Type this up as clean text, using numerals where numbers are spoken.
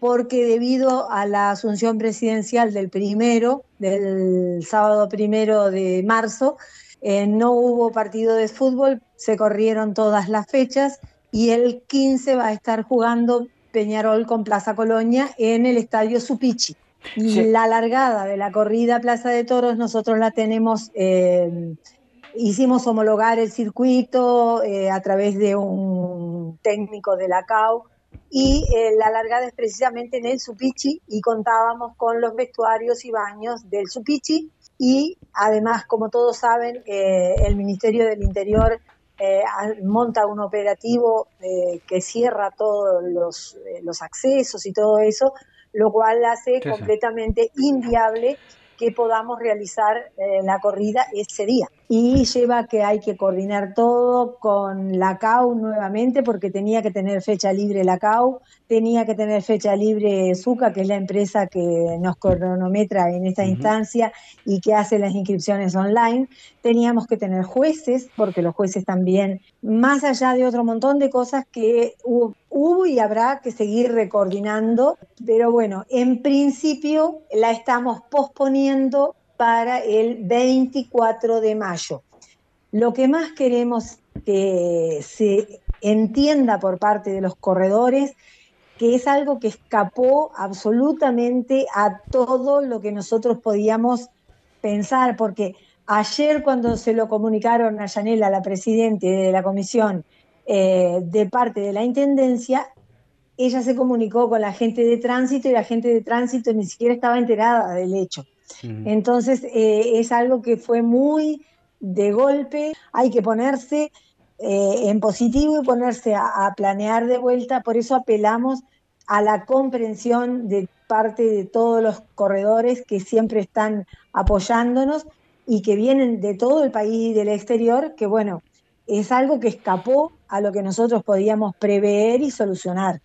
porque debido a la asunción presidencial del sábado 1 de marzo, no hubo partido de fútbol, se corrieron todas las fechas y el 15 va a estar jugando Peñarol con Plaza Colonia en el Estadio Supichi. Sí, La largada de la corrida Plaza de Toros nosotros la tenemos, hicimos homologar el circuito a través de un técnico de la CAU y la largada es precisamente en el Supichi y contábamos con los vestuarios y baños del Supichi y además, como todos saben, el Ministerio del Interior monta un operativo que cierra todos los accesos y todo eso, lo cual hace sí, sí. completamente inviable que podamos realizar la corrida ese día. Y lleva que hay que coordinar todo con la CAU nuevamente, porque tenía que tener fecha libre la CAU, tenía que tener fecha libre Zuca, que es la empresa que nos cronometra en esta Ujú. instancia y que hace las inscripciones online. Teníamos que tener jueces, porque los jueces también, más allá de otro montón de cosas que hubo y habrá que seguir recoordinando, pero bueno, en principio la estamos posponiendo para el 24 de mayo. Lo que más queremos que se entienda por parte de los corredores, que es algo que escapó absolutamente a todo lo que nosotros podíamos pensar, porque ayer cuando se lo comunicaron a Yanela, la presidenta de la comisión, de parte de la Intendencia, ella se comunicó con la gente de tránsito y la gente de tránsito ni siquiera estaba enterada del hecho. Ujú. Entonces, es algo que fue muy de golpe, hay que ponerse en positivo y ponerse a planear de vuelta, por eso apelamos a la comprensión de parte de todos los corredores que siempre están apoyándonos y que vienen de todo el país y del exterior, que bueno, es algo que escapó a lo que nosotros podíamos prever y solucionar.